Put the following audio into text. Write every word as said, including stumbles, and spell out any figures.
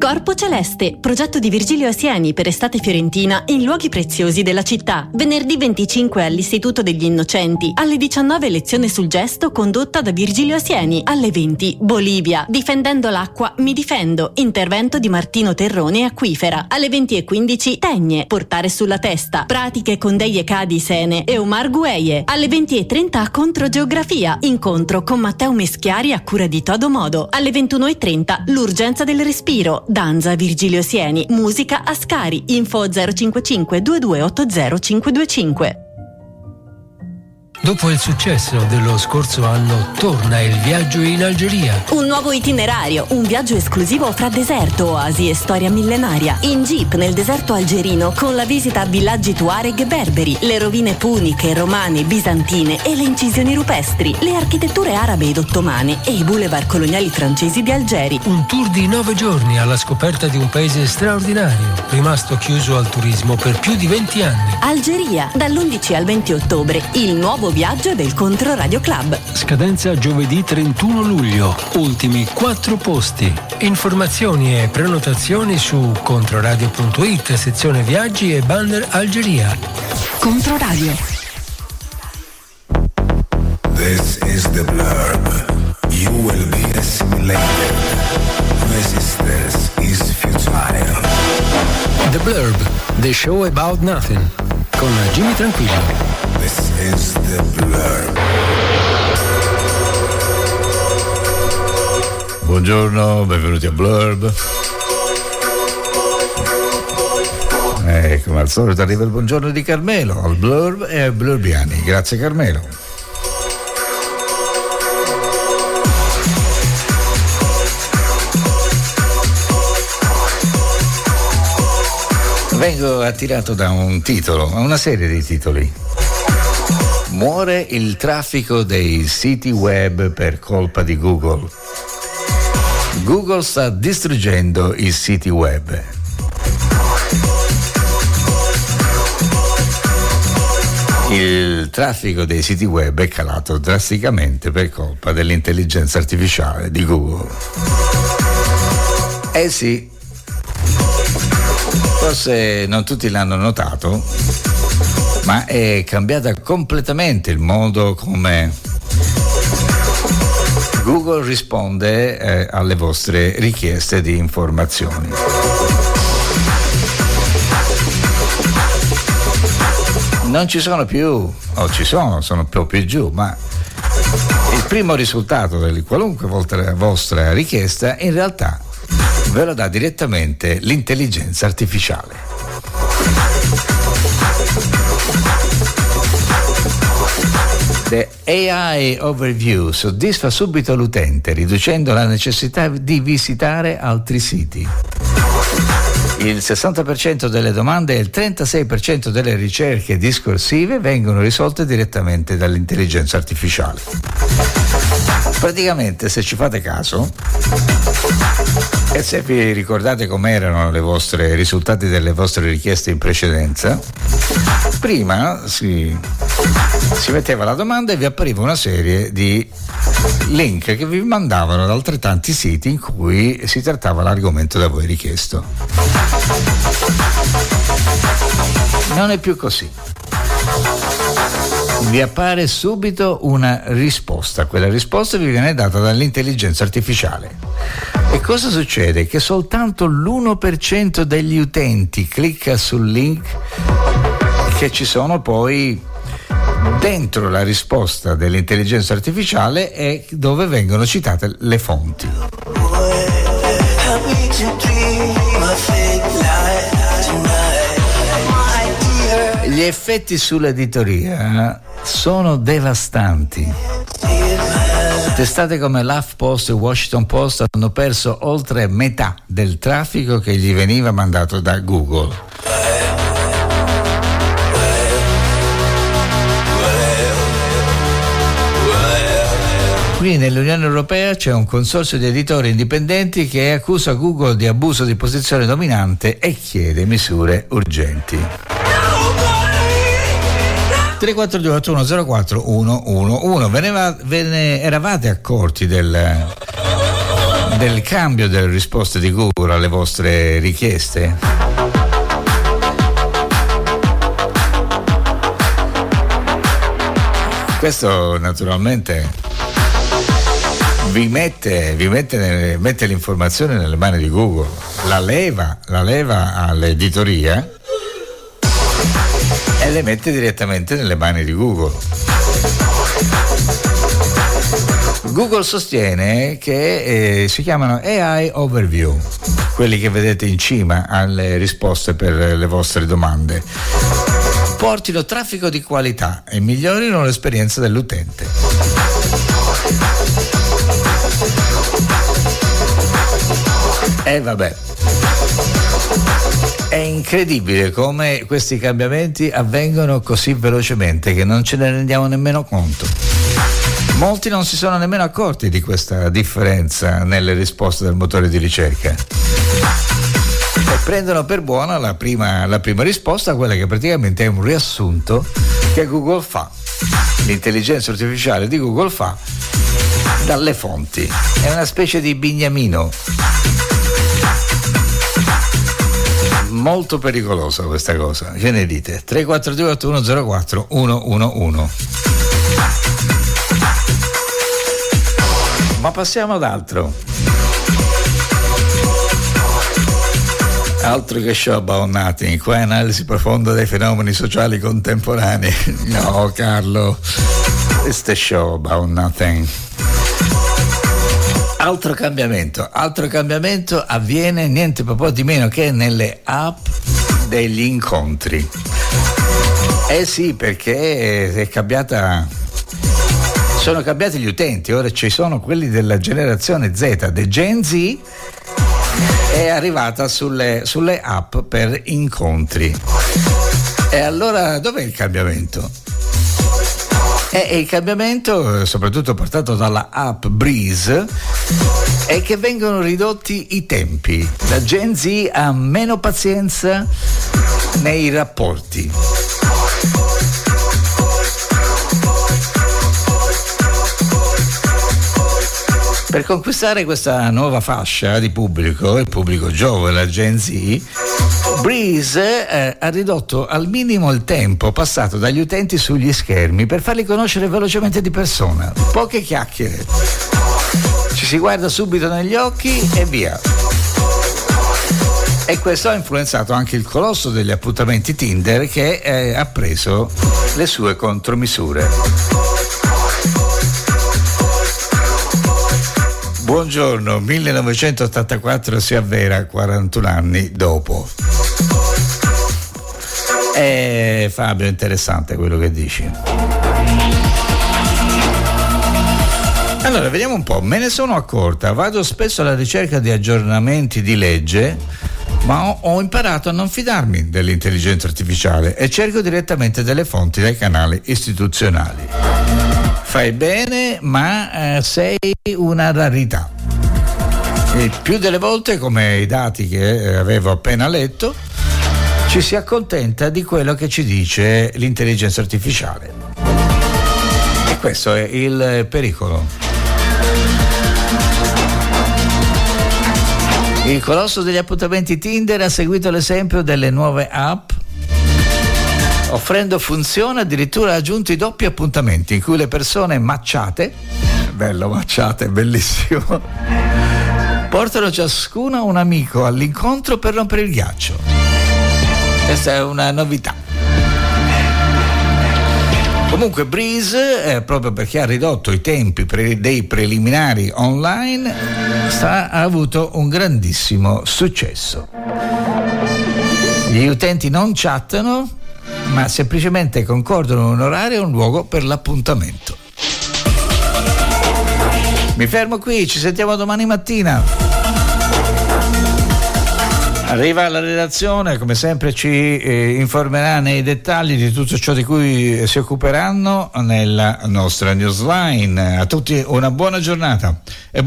Corpo Celeste, progetto di Virgilio Asieni per estate fiorentina in luoghi preziosi della città. Venerdì venticinque all'Istituto degli Innocenti, alle diciannove lezione sul gesto condotta da Virgilio Asieni, alle venti Bolivia, difendendo l'acqua mi difendo, intervento di Martino Terrone Acquifera, alle venti e quindici Tegne, portare sulla testa, pratiche con Deie Cadi Sene e Omar Gueye, alle venti e trenta Controgeografia, incontro con Matteo Meschiari a cura di Todo Modo, alle ventuno e trenta L'urgenza del respiro, danza Virgilio Sieni, musica Ascari, info zero cinquantacinque ventidue ottanta cinquecentoventicinque. Dopo il successo dello scorso anno, torna il viaggio in Algeria. Un nuovo itinerario, un viaggio esclusivo fra deserto, oasi e storia millenaria. In jeep nel deserto algerino, con la visita a villaggi tuareg e berberi, le rovine puniche, romane, bizantine e le incisioni rupestri, le architetture arabe ed ottomane e i boulevard coloniali francesi di Algeri. Un tour di nove giorni alla scoperta di un paese straordinario, rimasto chiuso al turismo per più di venti anni. Algeria, dall'undici al venti ottobre, il nuovo viaggio del Controradio Club. Scadenza giovedì trentuno luglio. Ultimi quattro posti. Informazioni e prenotazioni su controradio punto it, sezione viaggi e banner Algeria. Controradio. This is the blurb. You will be assimilated. Resistance is futile. The Blurb, the show about nothing. Con Jimmy Tranquillo. This is the blurb. Buongiorno, benvenuti a Blurb. E come al solito arriva il buongiorno di Carmelo al Blurb e ai Blurbiani. Grazie Carmelo. Vengo attirato da un titolo, una serie di titoli. Muore il traffico dei siti web per colpa di Google. Google sta distruggendo i siti web. Il traffico dei siti web è calato drasticamente per colpa dell'intelligenza artificiale di Google. Eh sì, forse non tutti l'hanno notato, ma è cambiata completamente il modo come Google risponde eh, alle vostre richieste di informazioni. Non ci sono più, o ci sono, sono un po' più giù, ma il primo risultato di qualunque vostra richiesta in realtà ve lo dà direttamente l'intelligenza artificiale. The A I Overview soddisfa subito l'utente, riducendo la necessità di visitare altri siti. Il sessanta per cento delle domande e il trentasei per cento delle ricerche discorsive vengono risolte direttamente dall'intelligenza artificiale. Praticamente, se ci fate caso, e se vi ricordate com'erano le vostre risultati delle vostre richieste in precedenza, prima si, si metteva la domanda e vi appariva una serie di link che vi mandavano da altrettanti siti in cui si trattava l'argomento da voi richiesto. Non è più così. Vi appare subito una risposta, quella risposta vi viene data dall'intelligenza artificiale. E cosa succede? Che soltanto l'uno per cento degli utenti clicca sul link che ci sono poi dentro la risposta dell'intelligenza artificiale e dove vengono citate le fonti. Gli effetti sull'editoria sono devastanti. Testate come l'HuffPost e Washington Post hanno perso oltre metà del traffico che gli veniva mandato da Google. Qui nell'Unione Europea c'è un consorzio di editori indipendenti che accusa Google di abuso di posizione dominante e chiede misure urgenti. tre quattro due otto uno zero quattro uno uno uno. Ve ne, va, ve ne eravate accorti del, del cambio delle risposte di Google alle vostre richieste? Questo naturalmente vi mette, vi mette, nelle, mette l'informazione nelle mani di Google, la leva, la leva all'editoria e le mette direttamente nelle mani di Google. Google sostiene che eh, si chiamano A I Overview, quelli che vedete in cima alle risposte per le vostre domande, portino traffico di qualità e migliorino l'esperienza dell'utente. E vabbè, è incredibile come questi cambiamenti avvengono così velocemente che non ce ne rendiamo nemmeno conto. Molti non si sono nemmeno accorti di questa differenza nelle risposte del motore di ricerca e prendono per buona la prima, la prima risposta, quella che praticamente è un riassunto che Google fa, l'intelligenza artificiale di Google fa dalle fonti. È una specie di bignamino. Molto pericolosa questa cosa, che ne dite? tre quattro due otto uno zero quattro uno uno uno. Ma passiamo ad altro. Altro che Show About Nothing, qua è analisi profonda dei fenomeni sociali contemporanei. No, Carlo, questo è Show About Nothing. Altro cambiamento, altro cambiamento avviene niente po' di meno che nelle app degli incontri. Eh sì, perché è cambiata, sono cambiati gli utenti, ora ci sono quelli della generazione Z, The Gen Z, è arrivata sulle, sulle app per incontri. E allora dov'è il cambiamento? E il cambiamento, soprattutto portato dalla app Breeze, è che vengono ridotti i tempi. La Gen Z ha meno pazienza nei rapporti. Per conquistare questa nuova fascia di pubblico, il pubblico giovane, la Gen Z, Breeze eh, ha ridotto al minimo il tempo passato dagli utenti sugli schermi per farli conoscere velocemente di persona. Poche chiacchiere. Ci si guarda subito negli occhi e via. E questo ha influenzato anche il colosso degli appuntamenti Tinder, che eh, ha preso le sue contromisure. Buongiorno, millenovecentottantaquattro si avvera quarantuno anni dopo. Eh, Fabio, interessante quello che dici. Allora, vediamo un po', me ne sono accorta, vado spesso alla ricerca di aggiornamenti di legge, ma ho, ho imparato a non fidarmi dell'intelligenza artificiale e cerco direttamente delle fonti dai canali istituzionali. Fai bene, ma eh, sei una rarità. E più delle volte, come i dati che avevo appena letto, ci si accontenta di quello che ci dice l'intelligenza artificiale. E questo è il pericolo. Il colosso degli appuntamenti Tinder ha seguito l'esempio delle nuove app, offrendo funzione addirittura ha aggiunto i doppi appuntamenti in cui le persone matchate, bello matchate, bellissimo, portano ciascuna un amico all'incontro per rompere il ghiaccio. Questa è una novità. Comunque Breeze, eh, proprio perché ha ridotto i tempi pre- dei preliminari online, sta, ha avuto un grandissimo successo. Gli utenti non chattano, ma semplicemente concordano un orario e un luogo per l'appuntamento. Mi fermo qui, ci sentiamo domani mattina. Arriva alla redazione, come sempre ci eh, informerà nei dettagli di tutto ciò di cui si occuperanno nella nostra newsline. A tutti una buona giornata. E